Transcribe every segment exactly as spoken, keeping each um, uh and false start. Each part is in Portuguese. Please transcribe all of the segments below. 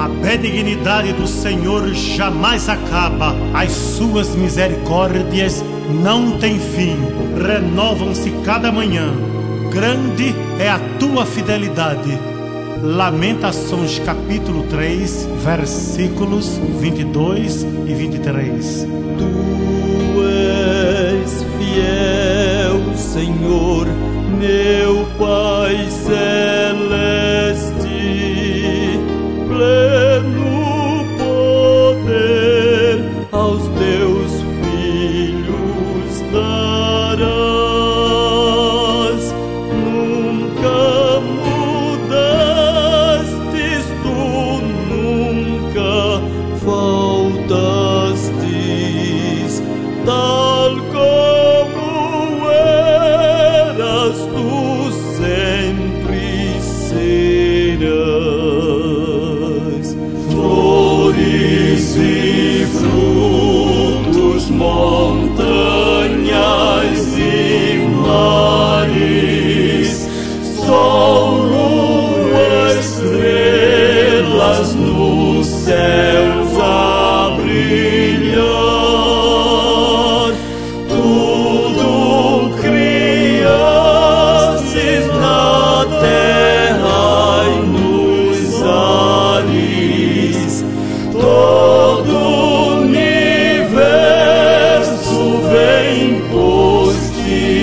A benignidade do Senhor jamais acaba, as suas misericórdias não têm fim, renovam-se cada manhã. Grande é a tua fidelidade. Lamentações capítulo três, versículos vinte e dois e vinte e três. Tu és fiel, Senhor, meu Pai celeste, pleno poder aos teus filhos darás. Nunca mudastes, tu nunca faltastes, tal como eras, tu sempre serás. Flores e frutos, montanhas e mares, sol, lua, estrelas nos céus a brilhar, tudo criastes na terra e nos ares. Todo o universo vem pois te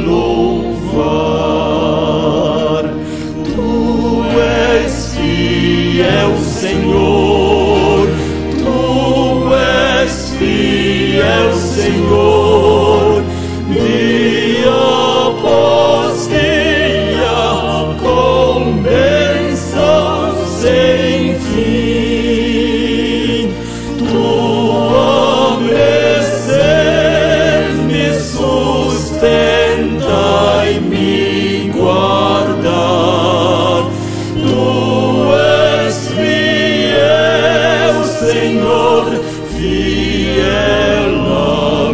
louvar. Tu és fiel, Senhor, tu és fiel, Senhor, dia após dia, com bênçãos sem fim. Tua mercê me sustenta e me guarda. Tu és fiel, Senhor, fiel a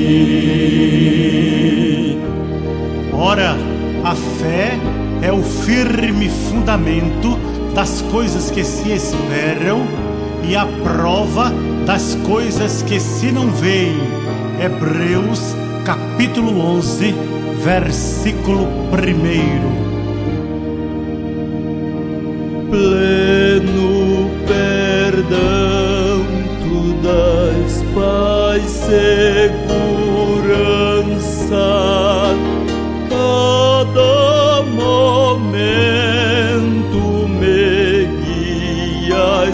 mim. Ora, a fé é o firme fundamento das coisas que se esperam e a prova das coisas que se não veem. Hebreus capítulo onze, versículo primeiro. Pleno perdão tu dás, Pai, segurança. Cada momento me guias,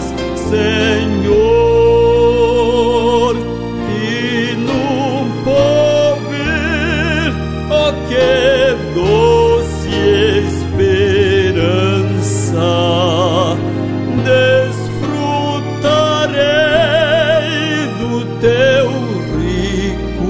Senhor, e num porvir, oh, que doce esperança, desfrutarei do teu rico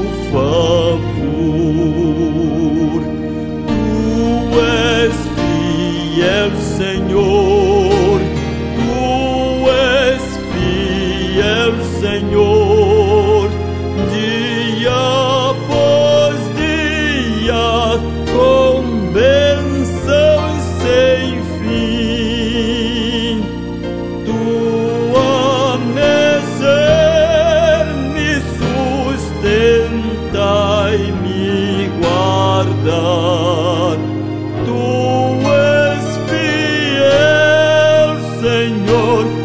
favor. Tu és fiel, Senhor, tu és fiel, Senhor, dia após dia, com bênçãos sem fim. Tua mercê me sustenta e me guarda. Tu és fiel, Senhor,